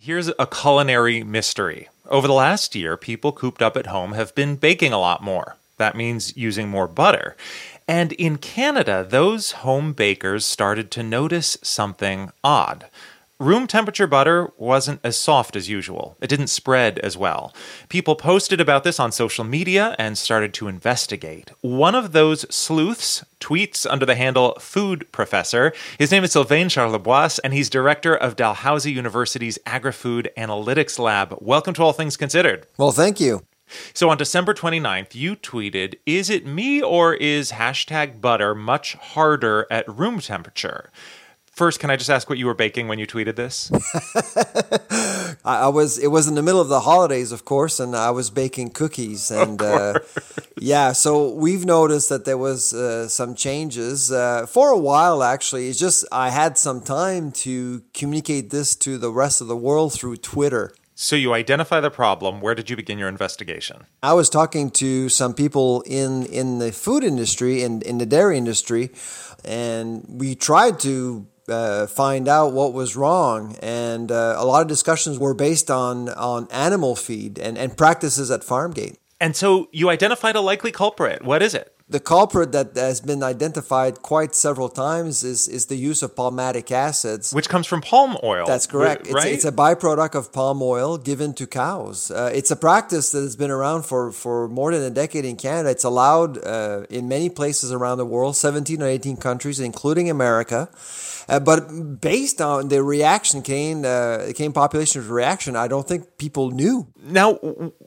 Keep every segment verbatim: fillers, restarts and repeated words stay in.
Here's a culinary mystery. Over the last year, people cooped up at home have been baking a lot more. That means using more butter. And in Canada, those home bakers started to notice something odd. Room temperature butter wasn't as soft as usual. It didn't spread as well. People posted about this on social media and started to investigate. One of those sleuths tweets under the handle Food Professor. His name is Sylvain Charlebois, and he's director of Dalhousie University's Agri-Food Analytics Lab. Welcome to All Things Considered. Well, thank you. So on December twenty-ninth, you tweeted, "Is it me or is hashtag butter much harder at room temperature?" First, can I just ask what you were baking when you tweeted this? I, I was. It was in the middle of the holidays, of course, and I was baking cookies. And uh, yeah, so we've noticed that there was uh, some changes uh, for a while. Actually, it's just I had some time to communicate this to the rest of the world through Twitter. So you identify the problem. Where did you begin your investigation? I was talking to some people in in the food industry and in, in the dairy industry, and we tried to Uh, find out what was wrong, and uh, a lot of discussions were based on on animal feed and, and practices at Farmgate. And so you identified a likely culprit. What is it? The culprit that has been identified quite several times is is the use of palmatic acids, which comes from palm oil. That's correct. Right? It's, it's a byproduct of palm oil given to cows. Uh, it's a practice that has been around for, for more than a decade in Canada. It's allowed uh, in many places around the world, seventeen or eighteen countries, including America. Uh, but based on the reaction, cane, uh, cane population's reaction, I don't think people knew. Now,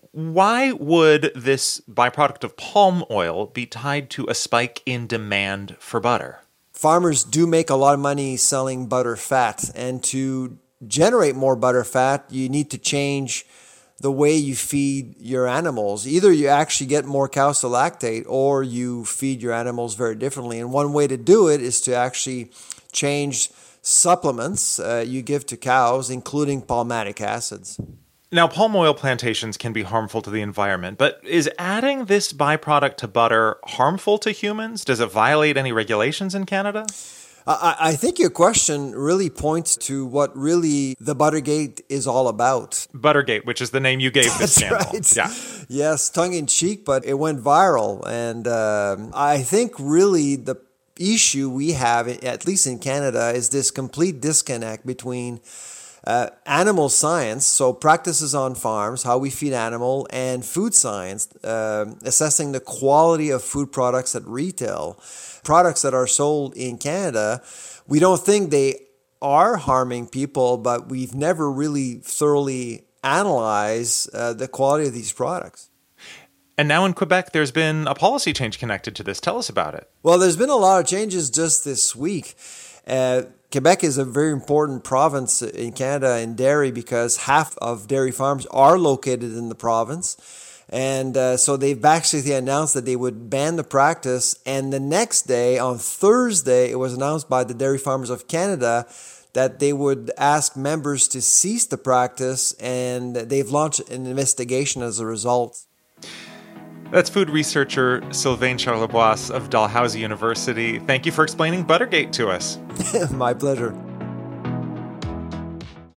why would this byproduct of palm oil be tied to a spike in demand for butter? Farmers do make a lot of money selling butter fat, and to generate more butter fat, you need to change the way you feed your animals. Either you actually get more cows to lactate, or you feed your animals very differently. And one way to do it is to actually change supplements uh, you give to cows, including palmatic acids. Now, palm oil plantations can be harmful to the environment, but is adding this byproduct to butter harmful to humans? Does it violate any regulations in Canada? I, I think your question really points to what really the Buttergate is all about. Buttergate, which is the name you gave this scandal. Right. Yeah. Yes, tongue-in-cheek, but it went viral. And um, I think really the issue we have, at least in Canada, is this complete disconnect between uh, animal science, so practices on farms, how we feed animal, and food science, uh, assessing the quality of food products at retail. Products that are sold in Canada, we don't think they are harming people, but we've never really thoroughly analyzed uh, the quality of these products. And now in Quebec, there's been a policy change connected to this. Tell us about it. Well, there's been a lot of changes just this week. Uh, Quebec is a very important province in Canada in dairy because half of dairy farms are located in the province. And uh, so they've basically announced that they would ban the practice. And the next day, on Thursday, it was announced by the Dairy Farmers of Canada that they would ask members to cease the practice. And they've launched an investigation as a result. That's food researcher Sylvain Charlebois of Dalhousie University. Thank you for explaining Buttergate to us. My pleasure.